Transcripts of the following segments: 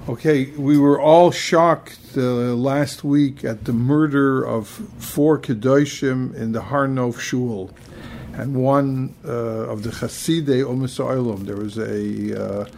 Okay, we were all shocked last week at the murder of 4 Kedoshim in the Har Nov Shul, and one of the Chasidei Umas Olam. There was a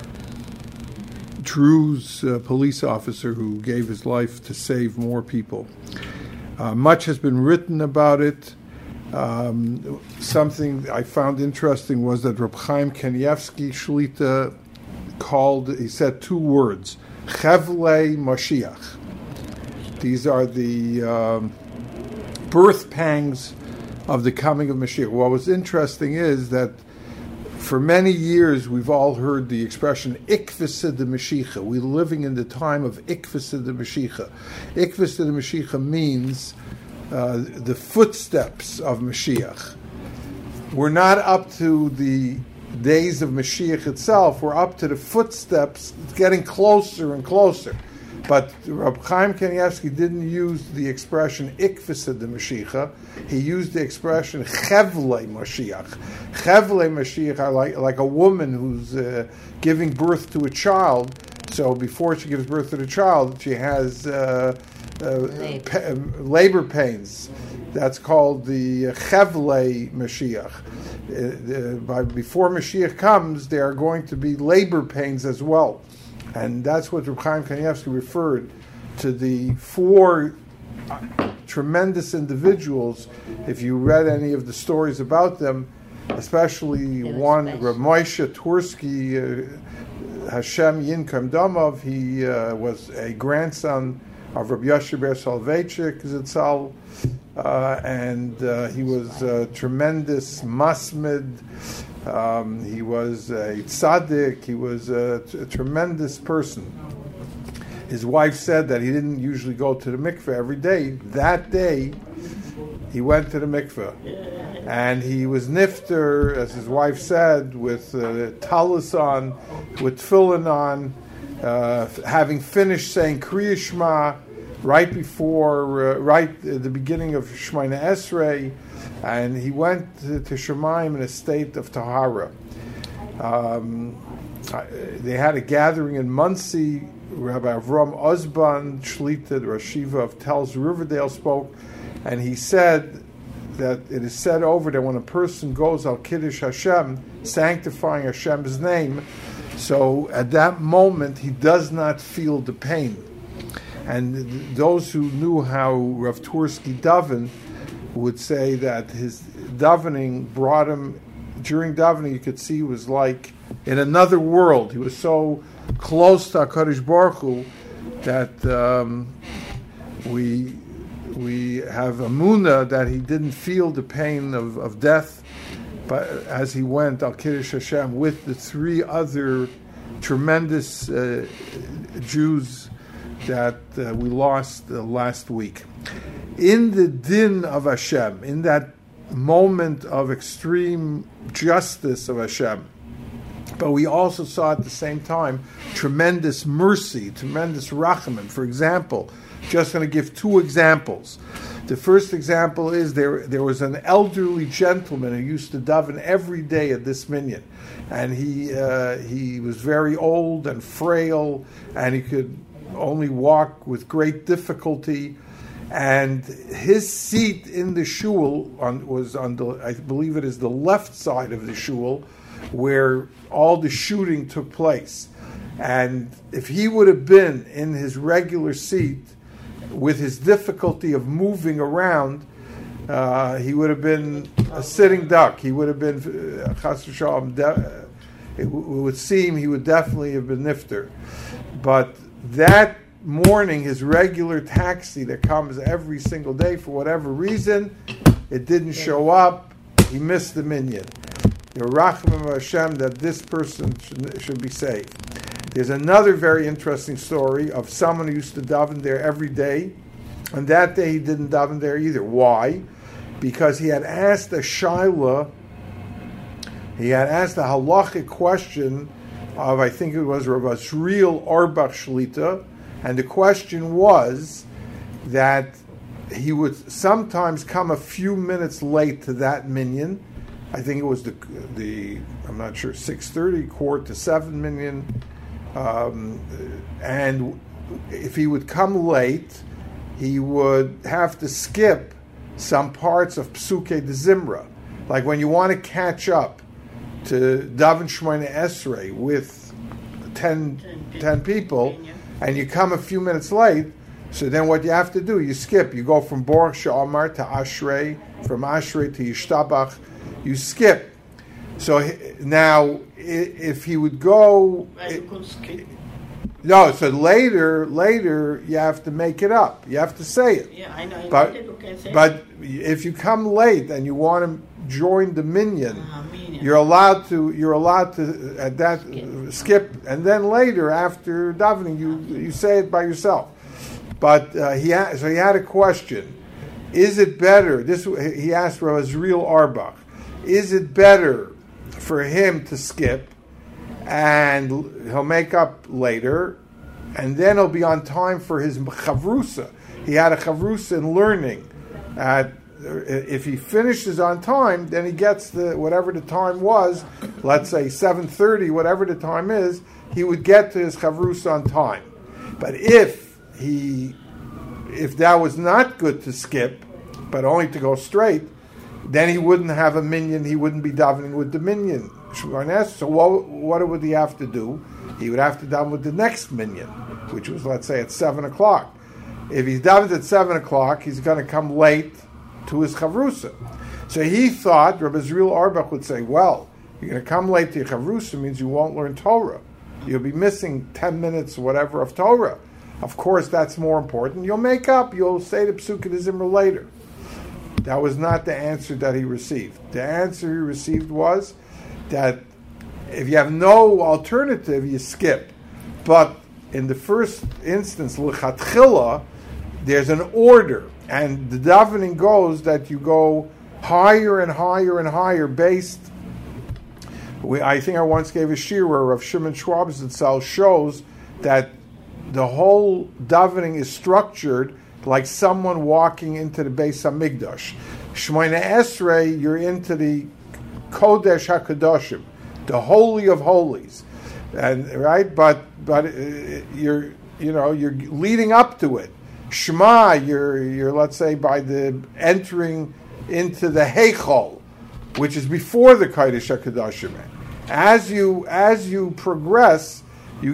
Druze police officer who gave his life to save more people. Much has been written about it. Something I found interesting was that Reb Chaim Kanievsky Shlita he said 2 words, Chevlei Mashiach. These are the birth pangs of the coming of Mashiach. What was interesting is that for many years we've all heard the expression Ikvisa de Mashiach. We're living in the time of Ikvisa de Mashiach. Ikvisa de Mashiach means the footsteps of Mashiach. We're not up to the days of Mashiach itself, we're up to the footsteps. It's getting closer and closer. But Reb Chaim Kanievsky didn't use the expression Ikvisa de Mashiach. He used the expression Chevlei Mashiach. Chevlei Mashiach are like a woman who's giving birth to a child. So before she gives birth to the child, she has labor pains. That's called the Chevlei Mashiach. Before Mashiach comes, there are going to be labor pains as well. And that's what Reb Chaim Kanievsky referred to, the 4 tremendous individuals. If you read any of the stories about them, especially one, Reb Moshe Twersky, Hashem Yinkom Domov, he was a grandson of Rabbi Yoshe Ber Soloveitchik Zitzal, and he was a tremendous masmid. He was a tzaddik. He was a tremendous person. His wife said that he didn't usually go to the mikveh every day. That day, he went to the mikveh. And he was nifter, as his wife said, with talus on, with tefillin on, having finished saying Kriya Shema right at the beginning of Shemona Esrei, and he went to Shemaim in a state of Tahara. They had a gathering in Monsey. Rabbi Avram Osban Shlita, the Rosh Yeshiva of Telz Riverdale, spoke, and he said that it is said over that when a person goes al Kiddush Hashem, sanctifying Hashem's name, so at that moment he does not feel the pain. And those who knew how Rav Twersky davened would say that his davening brought him, during davening you could see he was like in another world. He was so close to HaKadosh Baruch Hu that we have emunah that he didn't feel the pain of death, but as he went al Kiddush Hashem with the 3 other tremendous Jews that we lost last week. In the din of Hashem, in that moment of extreme justice of Hashem, but we also saw at the same time tremendous mercy, tremendous rachamim. For example, just going to give 2 examples. The first example is there was an elderly gentleman who used to daven every day at this minyan, and he was very old and frail, and he could only walk with great difficulty, and his seat in the shul was on the, I believe it is the left side of the shul, where all the shooting took place. And if he would have been in his regular seat with his difficulty of moving around, he would have been a sitting duck. He would have been, it would seem he would definitely have been nifter. But that morning, his regular taxi that comes every single day, for whatever reason, it didn't show up. He missed the minyan. Yerachim Hashem that this person should be saved. There's another very interesting story of someone who used to daven there every day, and that day he didn't daven there either. Why? Because he had asked a shaila, he had asked a halachic question of, I think it was Rav Asriel Auerbach Shlita, and the question was that he would sometimes come a few minutes late to that minyan. I think it was the I'm not sure, 6:30, 6:45 minyan, And if he would come late, he would have to skip some parts of Psukei de Zimra. Like when you want to catch up to Daven Shemona Esrei with 10 people, and you come a few minutes late, so then what you have to do, you skip. You go from Baruch She'amar to Ashrei, from Ashrei to Yishtabach. You skip. So now, if he would go... No, so later you have to make it up. You have to say it. Yeah, I know. But if you come late and you want to join the minyan, you're allowed to at that skip, and then later after davening you say it by yourself. But he had a question: is it better? He asked Rav Azriel Auerbach, is it better for him to skip and he'll make up later, and then he'll be on time for his chavrusa? He had a chavrusa in learning. If he finishes on time, then he gets whatever the time was, let's say 7:30, whatever the time is, he would get to his chavrusa on time. But if that was not good to skip, but only to go straight, then he wouldn't have a minyan, he wouldn't be davening with the minyan. So what would he have to do? He would have to daven with the next minyan, which was, let's say, at 7 o'clock. If he's davened at 7 o'clock, he's going to come late to his chavrusa. So he thought, Rabbi Azriel Auerbach would say, well, you're going to come late to your chavrusa means you won't learn Torah. You'll be missing 10 minutes or whatever of Torah. Of course, that's more important. You'll make up. You'll say the Psukei de Zimra later. That was not the answer that he received. The answer he received was that if you have no alternative, you skip. But in the first instance, l'chatchila, there's an order, and the davening goes that you go higher and higher and higher based. I think I once gave a shir where Rav Shimon Schwab Zatzal shows that the whole davening is structured like someone walking into the Beis Hamikdash. Shemona Esrei, you're into the Kodesh HaKadoshim, the Holy of Holies, and right. But you're leading up to it. Shema, you're let's say by the entering into the Heichal, which is before the Kodesh HaKadoshim. As you progress, you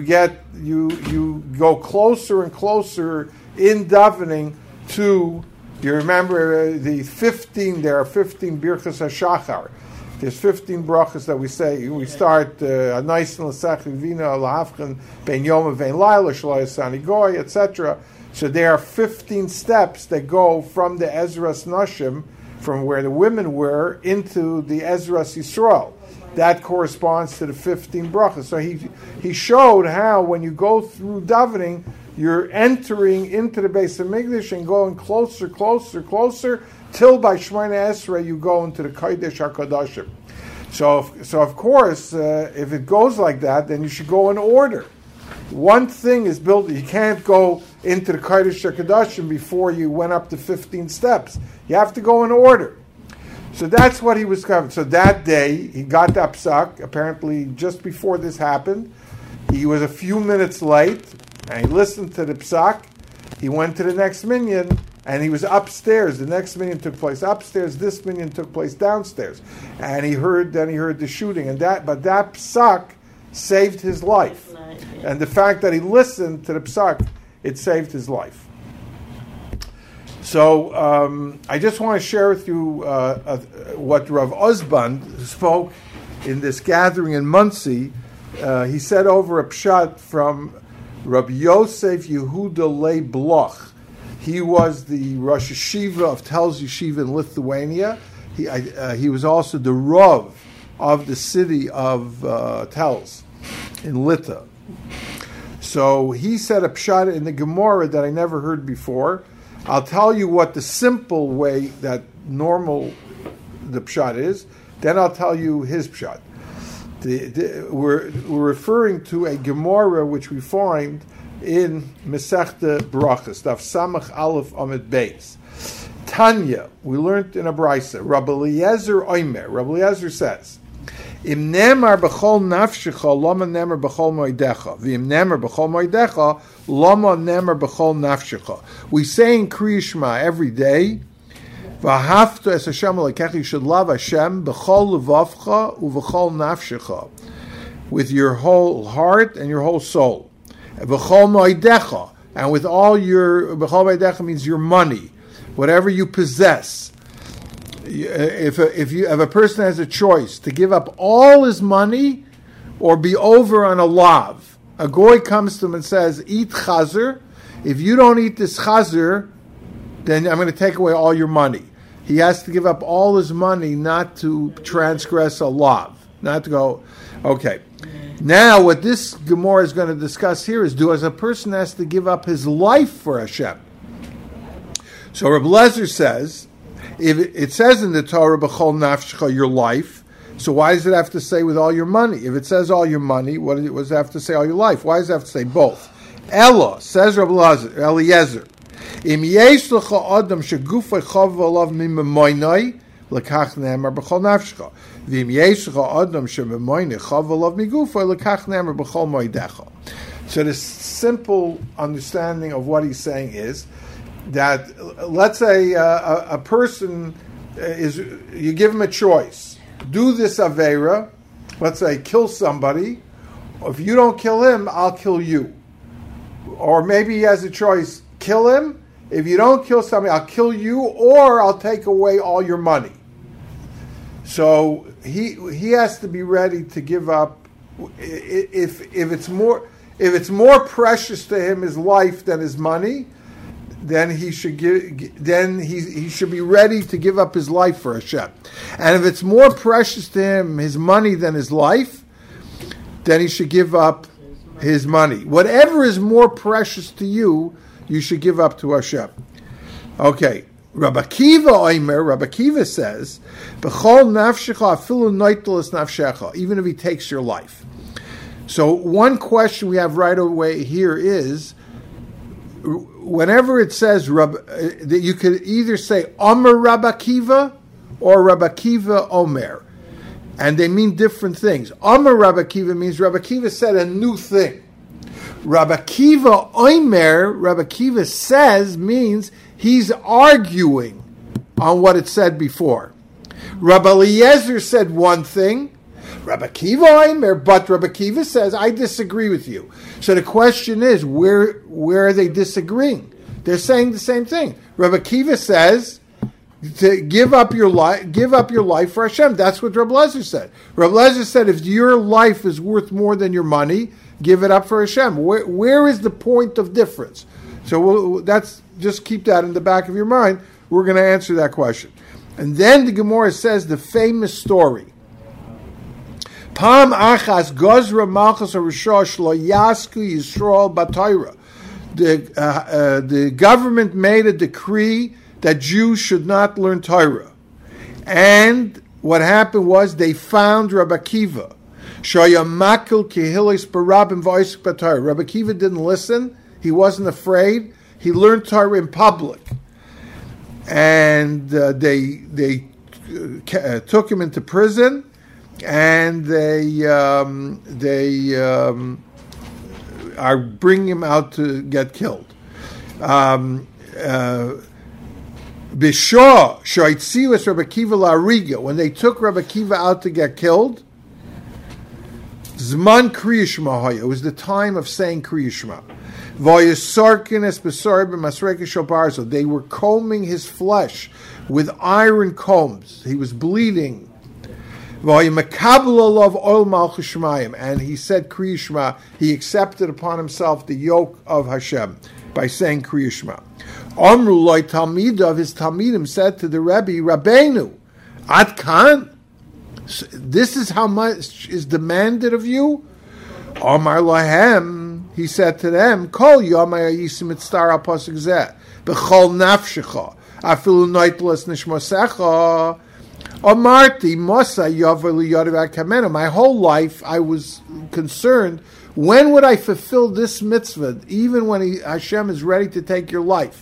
go closer and closer in davening to. You remember there are 15 Birchas HaShachar. There's 15 brachas that we say. We start Anais L'Sech Vina L'Havchen Ben Yom Vein Laila Shlo Yasani Goy, etc. So there are 15 steps that go from the Ezras Nashim, from where the women were, into the Ezras Yisrael. That corresponds to the 15 brachas. So he showed how when you go through davening, you're entering into the Beis Hamikdash and going closer, closer, closer, till by Shemona Esrei you go into the Kodesh HaKadoshim. So of course, if it goes like that, then you should go in order. One thing is built. You can't go into the Kodesh HaKadoshim before you went up to 15 steps. You have to go in order. So that's what he was covering. So that day, he got the psak, apparently just before this happened. He was a few minutes late, and he listened to the psak. He went to the next minyan, and he was upstairs. The next minyan took place upstairs. This minyan took place downstairs. And he heard the shooting. But that psak saved his life. And the fact that he listened to the psak, it saved his life. So I just want to share with you what Rav Osband spoke in this gathering in Monsey. He said over a pshat from Rabbi Yosef Yehuda Leib Bloch. He was the Rosh Yeshiva of Telz Yeshiva in Lithuania. He was also the Rav of the city of Telz in Lita. So he said a pshat in the Gemara that I never heard before. I'll tell you what the simple way that the pshat is. Then I'll tell you his pshat. We're referring to a Gemara which we find in Masechta Brachas, Daf Samach Aleph Amid Beis. Tanya, we learned in a Brisa, Rabbi Eliezer Oimer. Rabbi Eliezer says, Im nemar b'chol nafshecha, lama nemar b'chol moedecha. V'im nemar b'chol moedecha, lama nemar b'chol nafshecha. We say in Kriya Shema every day, V'ahavta es Hashem Elokecha, you should love Hashem b'chol levavcha u'v'chol nafshecha, with your whole heart and your whole soul. B'chol moedecha, and with all your, b'chol moedecha means your money, whatever you possess. If a person has a choice to give up all his money or be over on a lav, a goy comes to him and says, eat chazer. If you don't eat this chazer, then I'm going to take away all your money. He has to give up all his money not to transgress a lav, not to go, okay. Now what this Gemara is going to discuss here is, as a person has to give up his life for Hashem. So Reb Lezer says, if it says in the Torah, b'chol nafshecha, your life, so why does it have to say with all your money? If it says all your money, what does it have to say all your life? Why does it have to say both? Ella, says Reb Eliezer, im yesh lecha adam shegufay chav alav mimemoinai, lekach ne'emar b'chol nafshecha. V'im yesh lecha adam shememoinai chav alav migufay, lekach ne'emar b'chol moedecha. So the simple understanding of what he's saying is that, let's say a person you give him a choice. Do this Aveira, let's say kill somebody. If you don't kill him, I'll kill you. Or maybe he has a choice, kill him. If you don't kill somebody, I'll kill you, or I'll take away all your money. So he has to be ready to give up. If it's more precious to him his life than his money, then he should he should be ready to give up his life for Hashem. And if it's more precious to him his money than his life, then he should give up his money. Whatever is more precious to you, you should give up to Hashem. Okay. Rabbi Akiva says, "B'chol nafshecha afilu noitelis nafshecha," even if he takes your life. So one question we have right away here is, whenever it says that you could either say Omer Rabbi Akiva or Rabbi Akiva Omer, and they mean different things. Omer Rabbi Akiva means Rabbi Akiva said a new thing. Rabbi Akiva Omer, Rabbi Akiva says, means he's arguing on what it said before. Rabbi Eliezer said one thing, Rabbi Akiva Omer, but Rabbi Akiva says, I disagree with you. So the question is, where are they disagreeing? They're saying the same thing. Rabbi Akiva says to give up your life for Hashem. That's what Rabbi Lezer said. Rabbi Lezer said, if your life is worth more than your money, give it up for Hashem. Where is the point of difference? So just keep that in the back of your mind. We're going to answer that question. And then the Gemara says the famous story. Pam achas gozra malchus harishosh lo yasku Yisrael b'Torah. The government made a decree that Jews should not learn Torah. And what happened was they found Rabbi Akiva. Rabbi Akiva didn't listen. He wasn't afraid. He learned Torah in public. And they took him into prison, and they are bringing him out to get killed. B'shah shoitzius Rabbi Akiva la'ariga, when they took Rabbi Akiva out to get killed, Zman Kriya Shema, it was the time of saying Kriya Shema. They were combing his flesh with iron combs. He was bleeding. And he said Kriya Shema. He accepted upon himself the yoke of Hashem by saying Kriya Shema. Amru loy talmidav, his talmidim said to the Rebbe, Rabbeinu, Ad kan? This is how much is demanded of you? Amar lahem, he said to them, Kol yomay ayisim etztar al pasuk zeh, b'chol nafshecha, afilu noitlas nishmosecha, Amarti mosa yavar liyadav kamena. My whole life I was concerned, when would I fulfill this mitzvah, even when Hashem is ready to take your life?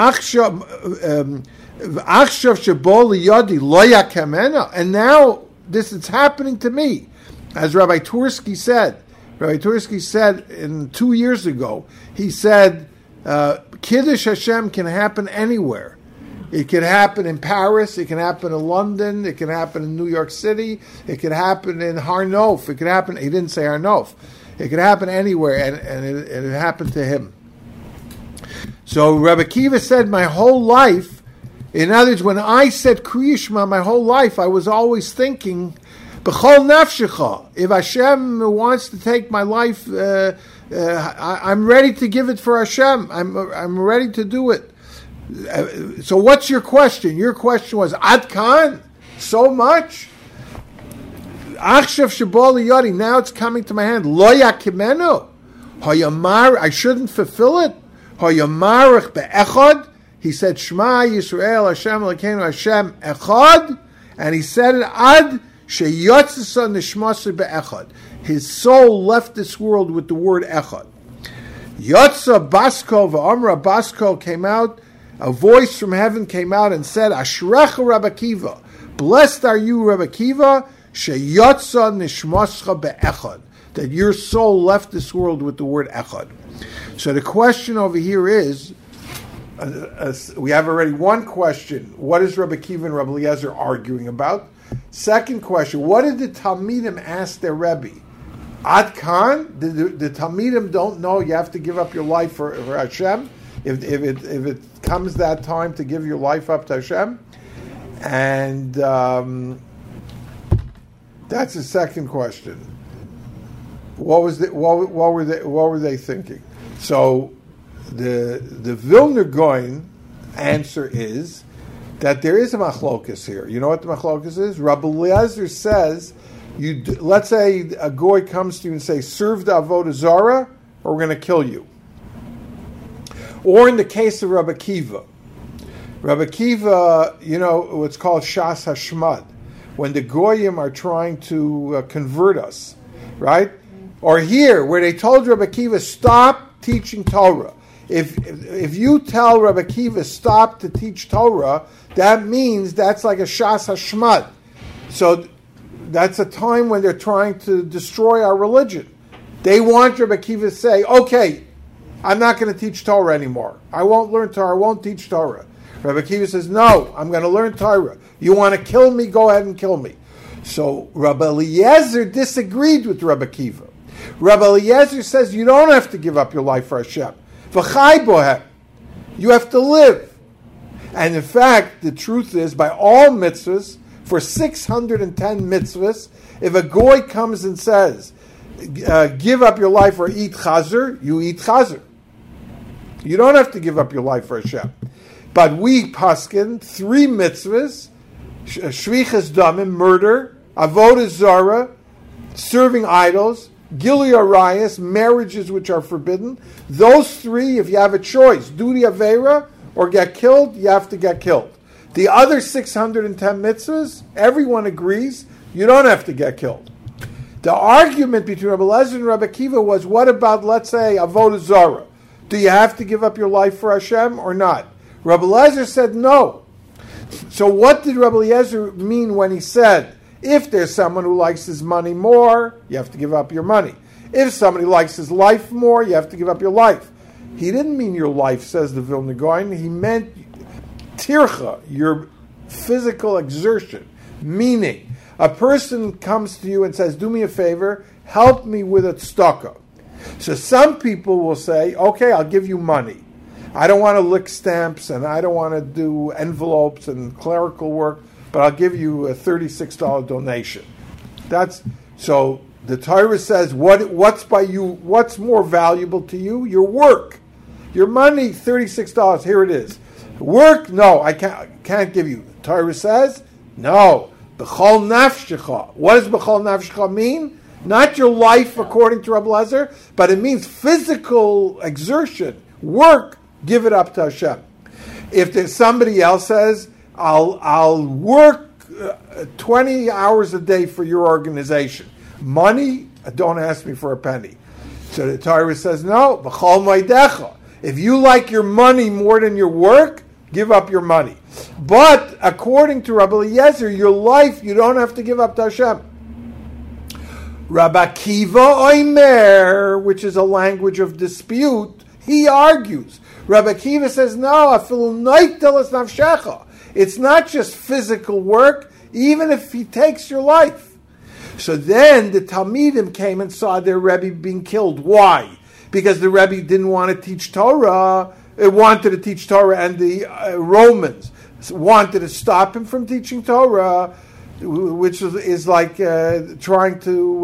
And now this is happening to me. As Rabbi Tursky said, in 2 years ago, he said, Kiddush Hashem can happen anywhere. It can happen in Paris, it can happen in London, it can happen in New York City, it can happen in Har Nof, it can happen, he didn't say Har Nof, it could happen anywhere, and it happened to him. So Rabbi Akiva said, my whole life, in other words, when I said Kriya Shema, my whole life, I was always thinking, B'chol nafshecha, if Hashem wants to take my life, I'm ready to give it for Hashem. I'm ready to do it. So what's your question? Your question was, Ad Kan? So much? Achshav Shabali Yadi, now it's coming to my hand. Lo yakimenu? Hayamar, I shouldn't fulfill it? Hayamarich be'echad? He said, Shema Yisrael Hashem Elokeinu Hashem Echad, and he said it Ad Sheyotzesa Nishmasa be'echad. His soul left this world with the word Echad. Yotza Basko v'Amra Basko came out. A voice from heaven came out and said, Ashrecha Rabbi Akiva, blessed are you, Rabbi Akiva, sheyotza nishmascha be'echad, that your soul left this world with the word Echad. So the question over here is, we have already one question, what is Rabbi Akiva and Rabbi Eliezer arguing about? Second question, what did the Talmidim ask their Rebbe? Ad Kan? The Talmidim don't know you have to give up your life for Hashem? If it comes that time to give your life up to Hashem, and that's the second question. What were they thinking? So the Vilna Gaon answer is that there is a machlokas here. You know what the machlokas is? Rabbi Eliezer says, let's say a goy comes to you and says, serve the avodah zarah, or we're going to kill you. Or in the case of Rabbi Akiva, you know, what's called Shas Hashmad, when the Goyim are trying to convert us, right? Or here, where they told Rabbi Akiva, stop teaching Torah. If you tell Rabbi Akiva, stop to teach Torah, that means that's like a Shas Hashmad. So that's a time when they're trying to destroy our religion. They want Rabbi Akiva to say, okay, I'm not going to teach Torah anymore. I won't learn Torah. I won't teach Torah. Rabbi Akiva says, no, I'm going to learn Torah. You want to kill me? Go ahead and kill me. So Rabbi Eliezer disagreed with Rabbi Akiva. Rabbi Eliezer says, you don't have to give up your life for Hashem. V'chai bohem. You have to live. And in fact, the truth is, by all mitzvahs, for 610 mitzvahs, if a goy comes and says, give up your life or eat chazer, you eat chazer. You don't have to give up your life for Hashem. But we paskin 3 mitzvahs, shvichas damim, murder, avodah zara, serving idols, gilui arayos, marriages which are forbidden. Those 3, if you have a choice, do the avera or get killed, you have to get killed. The other 610 mitzvahs, everyone agrees, you don't have to get killed. The argument between Rabbi Eliezer and Rabbi Akiva was, what about, let's say, avodah zara? Do you have to give up your life for Hashem or not? Rabbi Eliezer said no. So what did Rabbi Eliezer mean when he said, if there's someone who likes his money more, you have to give up your money. If somebody likes his life more, you have to give up your life. He didn't mean your life, says the Vilna Gaon. He meant tircha, your physical exertion. Meaning, a person comes to you and says, do me a favor, help me with a tzedakah. So some people will say, okay, I'll give you money. I don't want to lick stamps and I don't want to do envelopes and clerical work, but I'll give you a $36 donation. So the Torah says, what's more valuable to you? Your work. Your money, $36, here it is. Work, no, I can't give you. The Torah says, no. B'chol nafshecha. What does b'chol nafshecha mean? Not your life, according to Rabbi Eliezer, but it means physical exertion, work. Give it up to Hashem. If there's somebody else says, I'll work 20 hours a day for your organization. Money, don't ask me for a penny. So the Torah says, no, b'chol maidecha. If you like your money more than your work, give up your money. But according to Rabbi Eliezer, your life, you don't have to give up to Hashem. Rabbi Akiva Omer, which is a language of dispute, he argues. Rabbi Akiva says, no, it's not just physical work, even if he takes your life. So then the Talmidim came and saw their Rebbe being killed. Why? Because the Rebbe didn't want to teach Torah. It wanted to teach Torah, and the Romans wanted to stop him from teaching Torah, which is like trying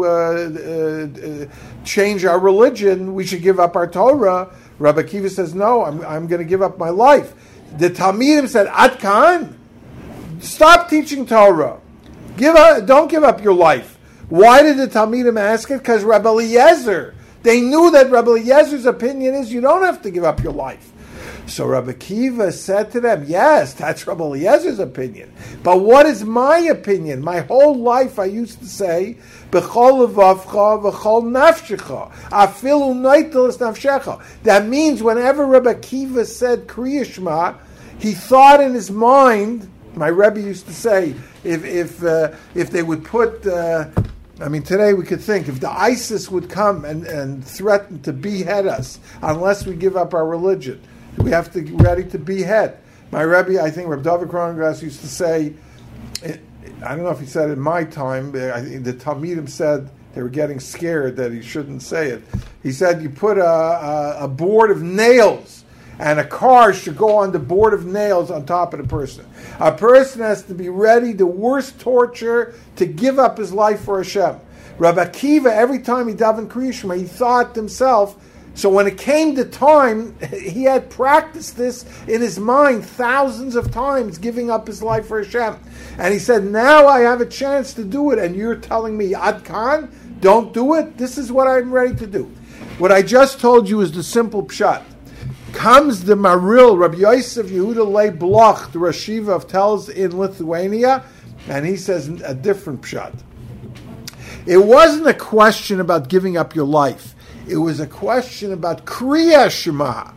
to change our religion. We should give up our Torah. Rabbi Akiva says, no, I'm going to give up my life. The Talmidim said, Ad Kan, stop teaching Torah. Don't give up your life. Why did the Talmidim ask it? Because Rabbi Eliezer, they knew that Rabbi Eliezer's opinion is you don't have to give up your life. So Rabbi Akiva said to them, yes, that's Rabbi Eliezer's opinion. But what is my opinion? My whole life I used to say, B'chol levavcha v'chol nafshecha, afilu neitel es nafshecha. That means whenever Rabbi Akiva said Kriya Shema, he thought in his mind, my Rebbe used to say, if they would put, today we could think, if the ISIS would come and threaten to behead us unless we give up our religion, we have to get ready to behead. My Rebbe, I think Reb David Kronengras used to say, I don't know if he said it in my time, but I think the Talmidim said they were getting scared that he shouldn't say it. He said you put a board of nails, and a car should go on the board of nails on top of the person. A person has to be ready, the worst torture, to give up his life for Hashem. Rabbi Akiva, every time he davened Kriya Shema, he thought to himself, so when it came to time, he had practiced this in his mind thousands of times, giving up his life for Hashem. And he said, now I have a chance to do it, and you're telling me, Ad Kan, don't do it? This is what I'm ready to do. What I just told you is the simple pshat. Comes the Maril, Rabbi Yosef Yehuda Leib Bloch, the Rosh Yeshiva of Telz in Lithuania, and he says a different pshat. It wasn't a question about giving up your life. It was a question about Kriya Shema.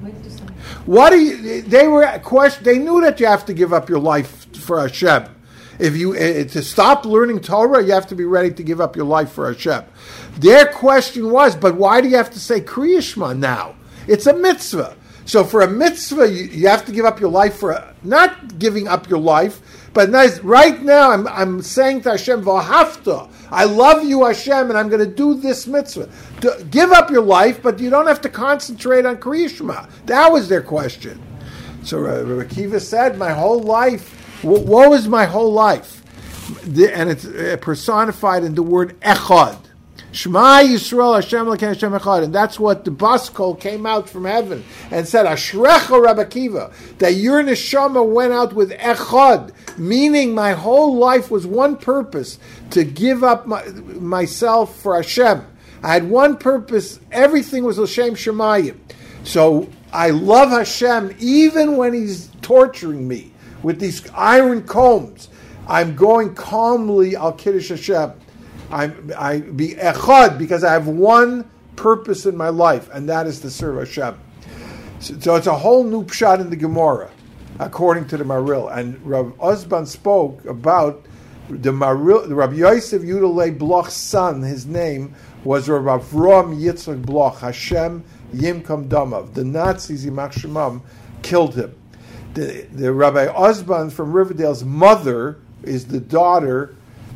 They knew that you have to give up your life for Hashem. If you to stop learning Torah, you have to be ready to give up your life for Hashem. Their question was, but why do you have to say Kriya Shema now? It's a mitzvah. So for a mitzvah, you have to give up your life for not giving up your life, but right now I'm saying to Hashem, V'ahavta, I love you, Hashem, and I'm going to do this mitzvah. Give up your life, but you don't have to concentrate on Kriya Shema. That was their question. So Rabbi Akiva said, my whole life, what was my whole life? And it's personified in the word Echad. Shema Yisrael Hashem Elokeinu Hashem Echad. And that's what the Baskol came out from heaven and said, Ashrecha Rabbi Akiva, that your neshama went out with Echad, meaning my whole life was one purpose, to give up myself for Hashem. I had one purpose, everything was L'Shem Shemayim. So I love Hashem even when He's torturing me with these iron combs. I'm going calmly, Al Kiddush Hashem. I be echad because I have one purpose in my life, and that is to serve Hashem. So it's a whole new pshat in the Gemara, according to the Maril. And Rav Osban spoke about the Maril, Rabbi Yosef Yehuda Leib Bloch's son. His name was Rav Avram Yitzchak Bloch. Hashem Yimkam Damav. The Nazis, Yimach Shemam, killed him. The Rabbi Osban from Riverdale's mother is the daughter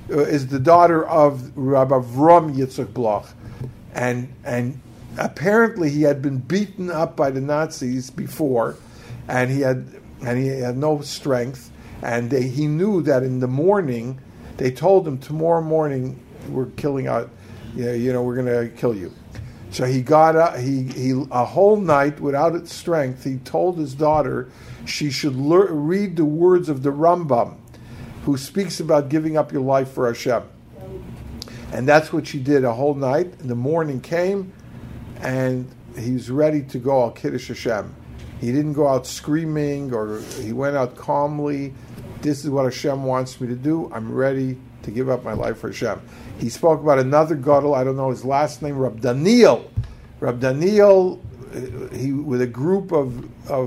of Rabbi Avram Yitzchak Bloch, and apparently he had been beaten up by the Nazis before, and he had no strength, and he knew that in the morning they told him tomorrow morning we're killing out, we're going to kill you. So he got up, he a whole night without strength. He told his daughter she should read the words of the Rambam, who speaks about giving up your life for Hashem. And that's what she did a whole night. And the morning came, and he was ready to go Al Kiddush Hashem. He didn't go out screaming, or he went out calmly. This is what Hashem wants me to do. I'm ready to give up my life for Hashem. He spoke about another gadol, I don't know his last name, Rab Daniel. Rab Daniel he with a group of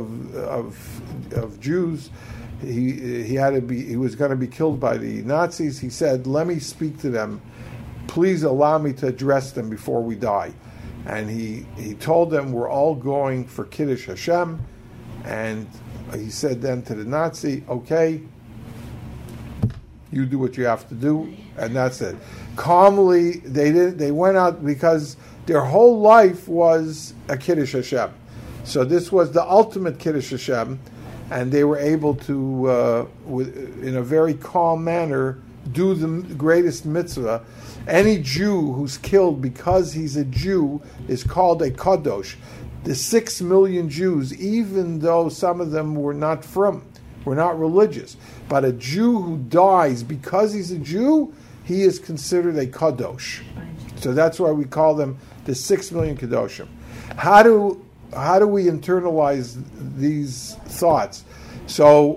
Jews. He was going to be killed by the Nazis. He said, "Let me speak to them. Please allow me to address them before we die." And he told them, "We're all going for Kiddush Hashem." And he said then to the Nazi, "Okay, you do what you have to do," and that's it. Calmly, they went out because their whole life was a Kiddush Hashem. So this was the ultimate Kiddush Hashem, and they were able to, in a very calm manner, do the greatest mitzvah. Any Jew who's killed because he's a Jew is called a kadosh. The 6 million Jews, even though some of them were not religious, but a Jew who dies because he's a Jew, he is considered a kadosh. So that's why we call them the 6 million kadoshim. How do we internalize these thoughts? So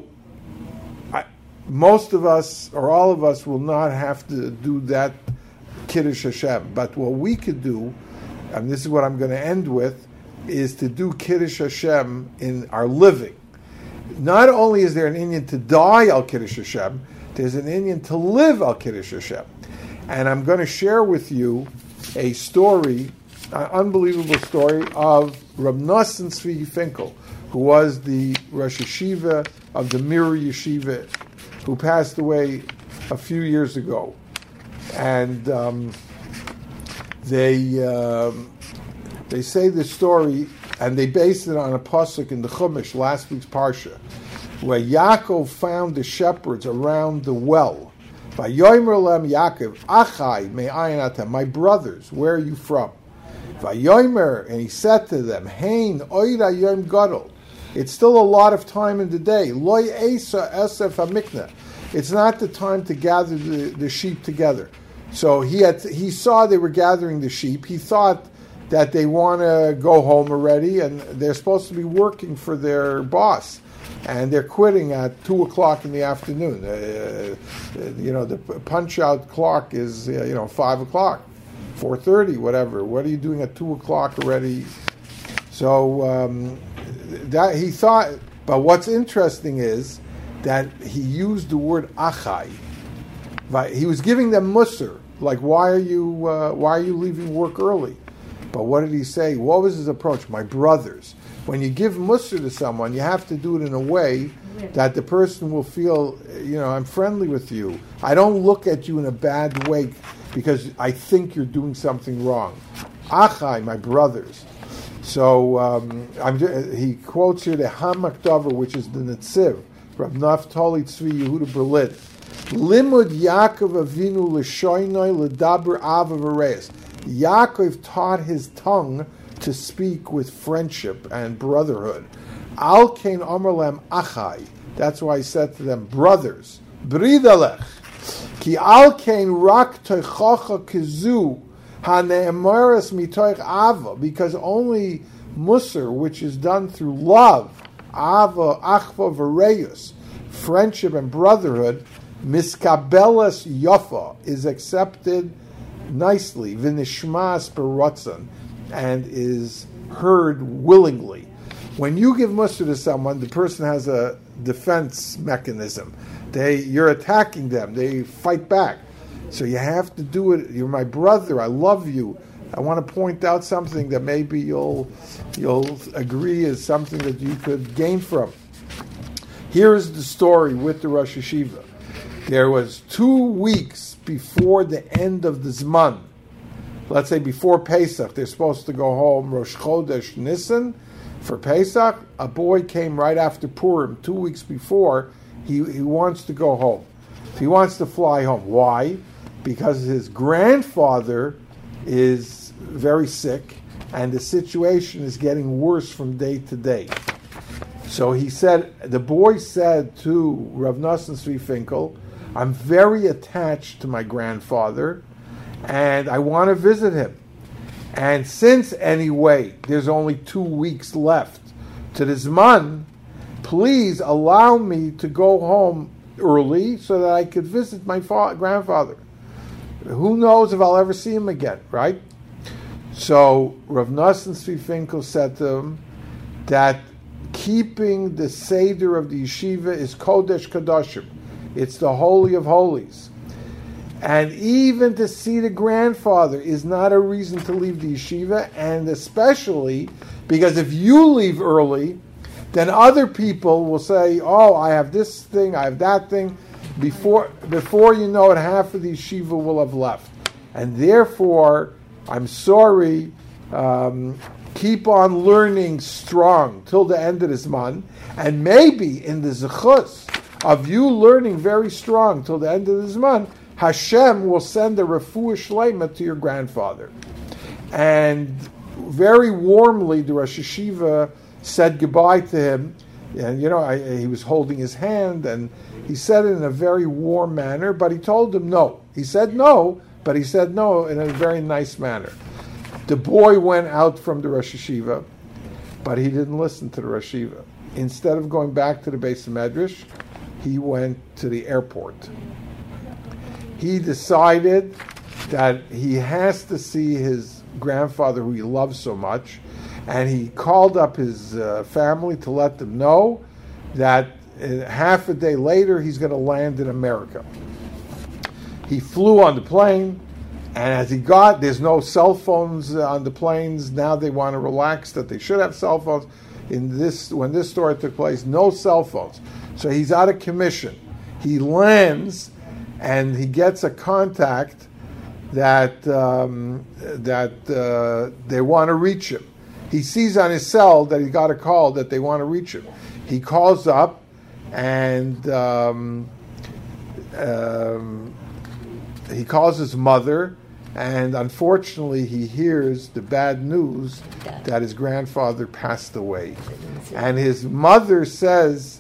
most of us, or all of us, will not have to do that Kiddush Hashem. But what we could do, and this is what I'm going to end with, is to do Kiddush Hashem in our living. Not only is there an inyan to die al Kiddush Hashem, there's an inyan to live al Kiddush Hashem. And I'm going to share with you a story, an unbelievable story of Reb Nosson Tzvi Finkel, who was the Rosh Yeshiva of the Mir Yeshiva, who passed away a few years ago. And they say the story, and they based it on a pasuk in the Chumash, last week's parsha, where Yaakov found the shepherds around the well. Vayomer lem Yaakov, Achai me'ayin atem, my brothers, where are you from? Vayomer, and he said to them, Hein oida yom gadol. It's still a lot of time in the day. Loy esa esef hamikna. It's not the time to gather the sheep together. So he saw they were gathering the sheep. He thought that they want to go home already, and they're supposed to be working for their boss, and they're quitting at 2:00 in the afternoon. The punch-out clock is 5:00, 4:30, whatever. What are you doing at 2:00 already? So that he thought. But what's interesting is that he used the word achai. He was giving them musar, like why are you leaving work early? But what did he say? What was his approach? My brothers. When you give musar to someone, you have to do it in a way that the person will feel, I'm friendly with you. I don't look at you in a bad way because I think you're doing something wrong. Achai, my brothers. So he quotes here the Hamak Dover, which is the Netziv, Rav Naftali Tzvi Yehuda Berlin. Limud Yaakov Avinu l'shoynoi l'daber ava v'reis. Yaakov taught his tongue to speak with friendship and brotherhood. Al kein omer lem achai. That's why he said to them, brothers, bridalech. Ki al kein rak toichocha kizu hane'emeres mitoich ava. Because only musar, which is done through love, ava achva v'reus, friendship and brotherhood, miskabelas yafa, is accepted nicely, v'nishmas b'ratzon, and is heard willingly. When you give musar to someone, the person has a defense mechanism. You're attacking them. They fight back. So you have to do it. You're my brother. I love you. I want to point out something that maybe you'll agree is something that you could gain from. Here's the story with the Rosh Yeshiva. There was 2 weeks before the end of the Zman. Let's say before Pesach, they're supposed to go home Rosh Chodesh Nisan for Pesach. A boy came right after Purim, 2 weeks before. He wants to go home. He wants to fly home. Why? Because his grandfather is very sick, and the situation is getting worse from day to day. So the boy said to Rav Nosson Tzvi Finkel, I'm very attached to my grandfather, and I want to visit him. And since, anyway, there's only 2 weeks left to the Zman, please allow me to go home early so that I could visit my grandfather. Who knows if I'll ever see him again, right? So Rav Nosson Tzvi Finkel said to him that keeping the Seder of the yeshiva is Kodesh Kodashim. It's the Holy of Holies. And even to see the grandfather is not a reason to leave the yeshiva, and especially because if you leave early, then other people will say, oh, I have this thing, I have that thing. Before you know it, half of the yeshiva will have left. And therefore, I'm sorry, keep on learning strong till the end of this month, and maybe in the zechus of you learning very strong till the end of this month, Hashem will send a refuah shleima to your grandfather. And very warmly, the Rosh Hashiva said goodbye to him. And, he was holding his hand, and he said it in a very warm manner, but he told him no. He said no, but he said no in a very nice manner. The boy went out from the Rosh Hashiva, but he didn't listen to the Rosh Hashiva. Instead of going back to the Beis Medrash, he went to the airport. He decided that he has to see his grandfather, who he loves so much, and he called up his family to let them know that half a day later he's going to land in America. He flew on the plane, and as he got, there's no cell phones on the planes. Now they want to relax that they should have cell phones. When this story took place, no cell phones. So he's out of commission. He lands, and he gets a contact that they want to reach him. He sees on his cell that he got a call that they want to reach him. He calls up, and he calls his mother, and unfortunately he hears the bad news that his grandfather passed away. And his mother says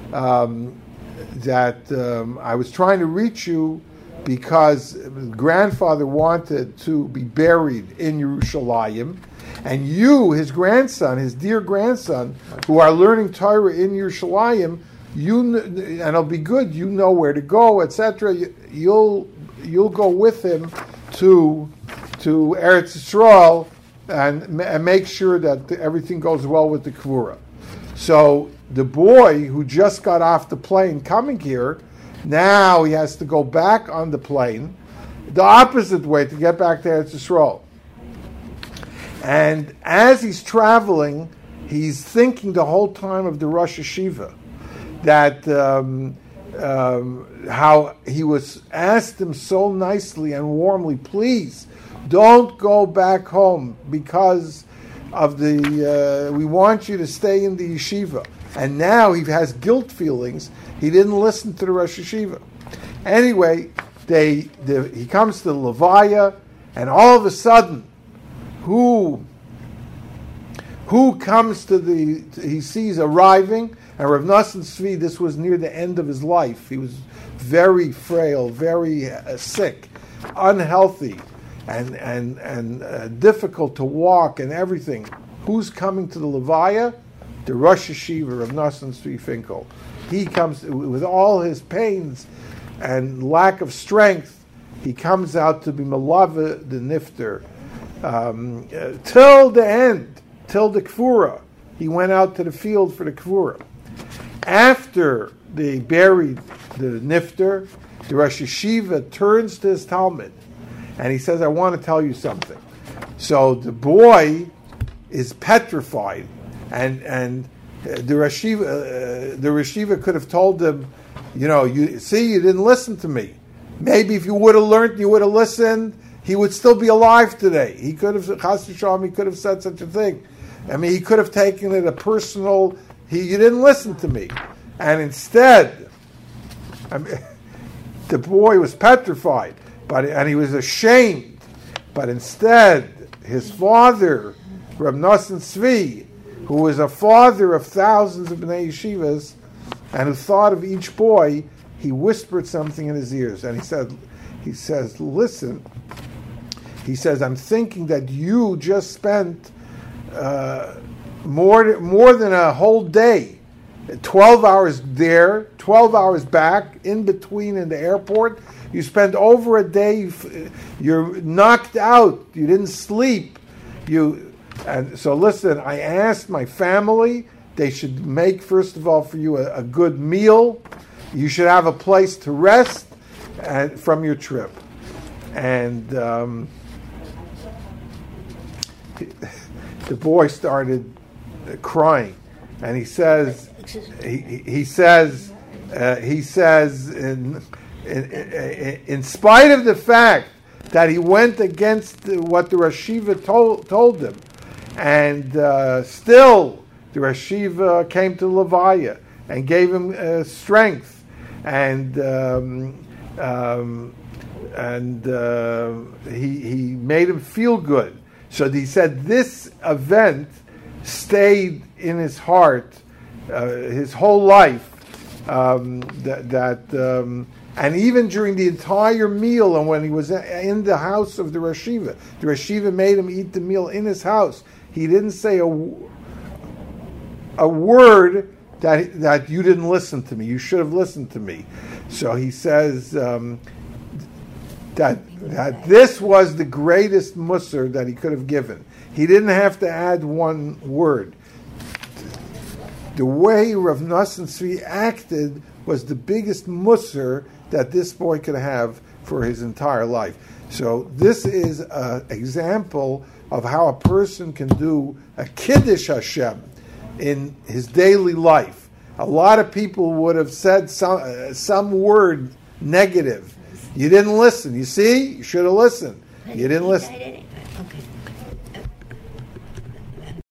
that I was trying to reach you because grandfather wanted to be buried in Yerushalayim, and you, his grandson, his dear grandson, who are learning Torah in Yerushalayim, and it'll be good, you know where to go, etc. You'll go with him to Eretz Yisrael and make sure that everything goes well with the Kvura. So the boy who just got off the plane coming here, now he has to go back on the plane the opposite way to get back to Eretz Yisrael. And as he's traveling, he's thinking the whole time of the Rosh Hashiva, that how he was asked him so nicely and warmly, please don't go back home because of we want you to stay in the yeshiva. And now he has guilt feelings. He didn't listen to the Rosh Hashiva. Anyway, he comes to the Levaya, and all of a sudden, who comes he sees arriving, and Rav Nosson Tzvi, this was near the end of his life. He was very frail, very sick, unhealthy, and difficult to walk and everything. Who's coming to the Levaya? The Rosh Hashiva, Rav Nosson Tzvi Finkel. He comes with all his pains and lack of strength. He comes out to be Malava the Nifter till the end, till the Kvura. He went out to the field for the Kvura. After they buried the Nifter, the Rosh Hashiva turns to his Talmud and he says, I want to tell you something. So the boy is petrified, and the Rosh Hashiva could have told him, you didn't listen to me. Maybe if you would have learned, you would have listened, he would still be alive today. He could have, Chas v'Shalom, he could have said such a thing. I mean, he could have taken it a personal, you didn't listen to me. And instead, the boy was petrified, and he was ashamed. But instead, his father, Rav Nosson Tzvi, who was a father of thousands of Bnei Yeshivas, and who thought of each boy, he whispered something in his ears. And he says, listen, he says, I'm thinking that you just spent more than a whole day, 12 hours there, 12 hours back, in between in the airport. You spent over a day, you're knocked out, you didn't sleep, And so listen, I asked my family, they should make, first of all, for you a good meal. You should have a place to rest from your trip. And the boy started crying, and he says, in spite of the fact that he went against what the Rosh Yeshiva told him, and still the Rosh Yeshiva came to Levaya and gave him strength, and he made him feel good. So he said this event stayed in his heart his whole life. And even during the entire meal, and when he was in the house of the Rosh Yeshiva, the Rosh Yeshiva made him eat the meal in his house. He didn't say a word that you didn't listen to me. You should have listened to me. So he says that this was the greatest musar that he could have given. He didn't have to add one word. The way Rav Nosson Tzvi acted was the biggest musar that this boy could have for his entire life. So this is an example of how a person can do a Kiddush Hashem in his daily life. A lot of people would have said some word negative. You didn't listen. You see? You should have listened. You didn't listen. Okay.